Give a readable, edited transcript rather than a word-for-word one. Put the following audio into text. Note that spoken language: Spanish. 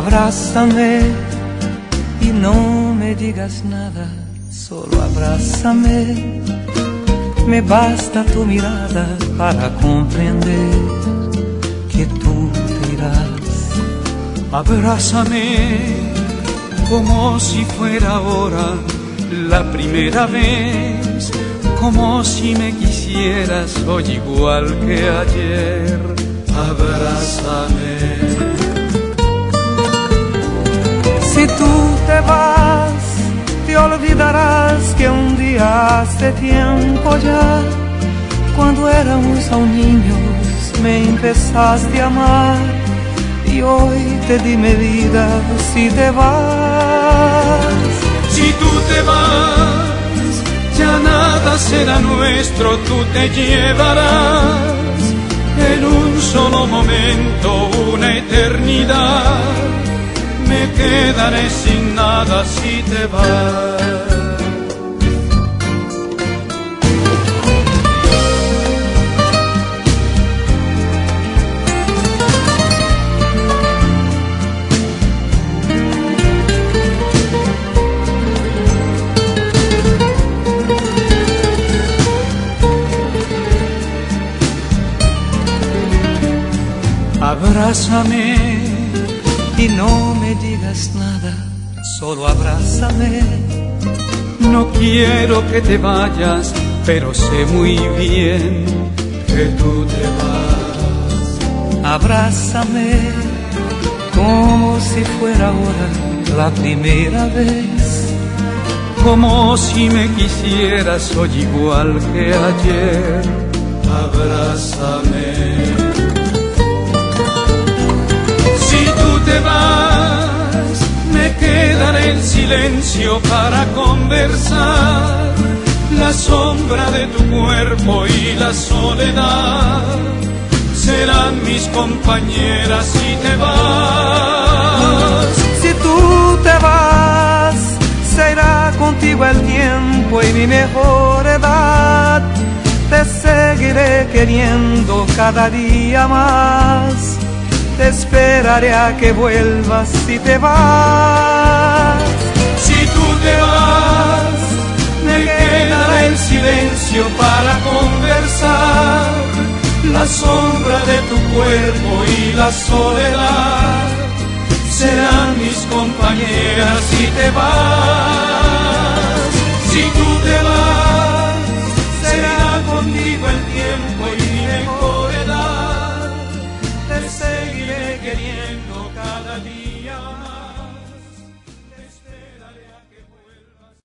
Abrázame y no me digas nada, solo abrázame. Me basta tu mirada para comprender que tú te irás. Abrázame como si fuera ahora la primera vez, como si me quisieras hoy igual que ayer. Abrázame. Si tú te vas, te olvidarás que un día hace tiempo ya, cuando éramos aún niños, me empezaste a amar. Y hoy te di medida si te vas. Si tú te vas, ya nada será nuestro, tú te llevarás en un solo momento una eternidad. Me quedaré sin nada si te vas. Abrázame y no me digas nada, solo abrázame. No quiero que te vayas, pero sé muy bien que tú te vas. Abrázame como si fuera ahora la primera vez, como si me quisieras hoy igual que ayer. Abrázame. Si tú te vas, me quedaré en silencio para conversar. La sombra de tu cuerpo y la soledad serán mis compañeras si te vas. Si tú te vas, se irá contigo el tiempo y mi mejor edad. Te seguiré queriendo cada día más. Te esperaré a que vuelvas si te vas. Si tú te vas, me quedará el silencio para conversar. La sombra de tu cuerpo y la soledad serán mis compañeras si te vas. Si tú te vas,